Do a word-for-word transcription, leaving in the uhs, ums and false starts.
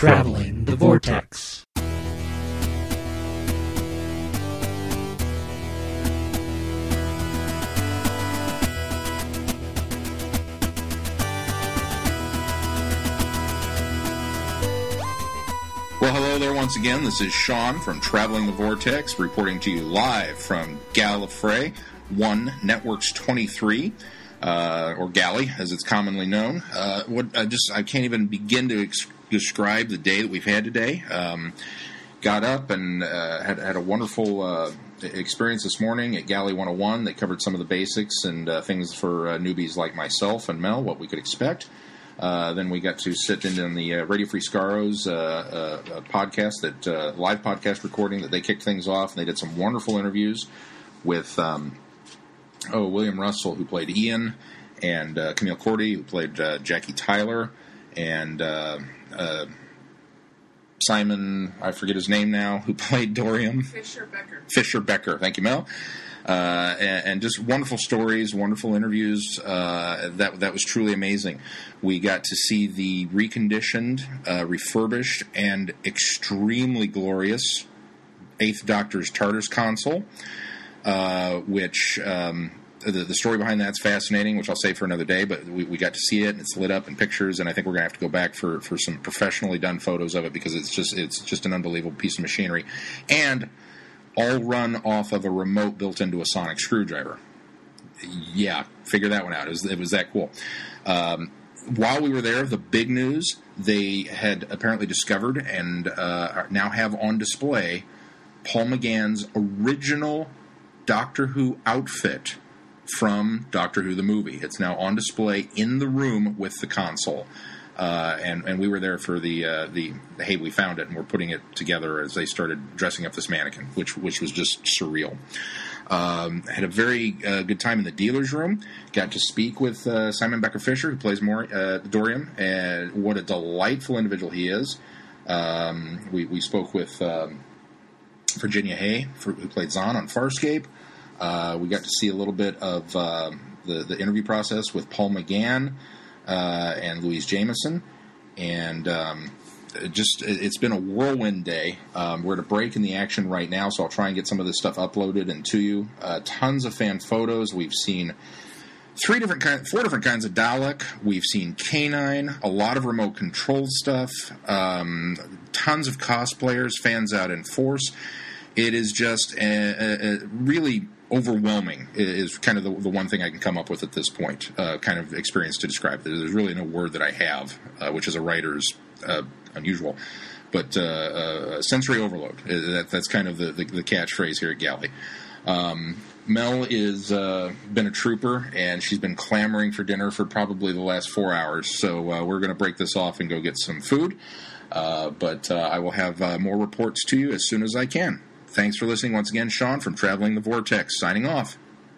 Traveling the Vortex. Well, hello there once again. This is Sean from Traveling the Vortex, reporting to you live from Gallifrey one Networks twenty-three, uh, or Galley, as it's commonly known. Uh, what I just I can't even begin to ex- describe the day that we've had today. Um, got up and uh, had had a wonderful uh, experience this morning at Galley one oh one. They covered some of the basics and uh, things for uh, newbies like myself and Mel, what we could expect. Uh, then we got to sit in on the uh, Radio Free Scaros uh, uh, podcast, that uh, live podcast recording that they kicked things off, and they did some wonderful interviews with um, oh William Russell, who played Ian, and uh, Camille Cordy, who played uh, Jackie Tyler, and uh, uh, Simon, I forget his name now, who played Dorium. Fisher Becker. Fisher Becker. Thank you, Mel. Uh, and, and just wonderful stories, wonderful interviews. Uh, that that was truly amazing. We got to see the reconditioned, uh, refurbished, and extremely glorious Eighth Doctor's TARDIS console, uh, which um, the, the story behind that's fascinating, which I'll save for another day, but we, we got to see it, and it's lit up in pictures, and I think we're going to have to go back for, for some professionally done photos of it, because it's just it's just an unbelievable piece of machinery. And all run off of a remote built into a sonic screwdriver. Yeah, figure that one out. It was, it was that cool. Um, while we were there, the big news, they had apparently discovered and uh, now have on display Paul McGann's original Doctor Who outfit from Doctor Who the movie. It's now on display in the room with the console. Uh, and, and we were there for the, uh, the, the, hey, we found it, and we're putting it together as they started dressing up this mannequin, which which was just surreal. Um, had a very uh, good time in the dealer's room. Got to speak with uh, Simon Becker Fisher, who plays more, uh, Dorium, and what a delightful individual he is. Um, we, we spoke with um, Virginia Hay, for, who played Zahn on Farscape. Uh, we got to see a little bit of uh, the, the interview process with Paul McGann, Uh, and Louise Jameson, and um, it just it, it's been a whirlwind day. Um, we're at a break in the action right now, so I'll try and get some of this stuff uploaded and to you. Uh, tons of fan photos. We've seen three different kind, four different kinds of Dalek. We've seen Canine, a lot of remote controlled stuff, um, tons of cosplayers, fans out in force. It is just a, a, a really overwhelming is kind of the, the one thing I can come up with at this point, uh, kind of experience to describe it. There's really no word that I have, uh, which is a writer's uh, unusual, but uh, uh, sensory overload. That, that's kind of the, the, the catchphrase here at Galley. Um, Mel is uh, been a trooper, and she's been clamoring for dinner for probably the last four hours, so uh, we're going to break this off and go get some food, uh, but uh, I will have uh, more reports to you as soon as I can. Thanks for listening once again. Sean from Traveling the Vortex, signing off.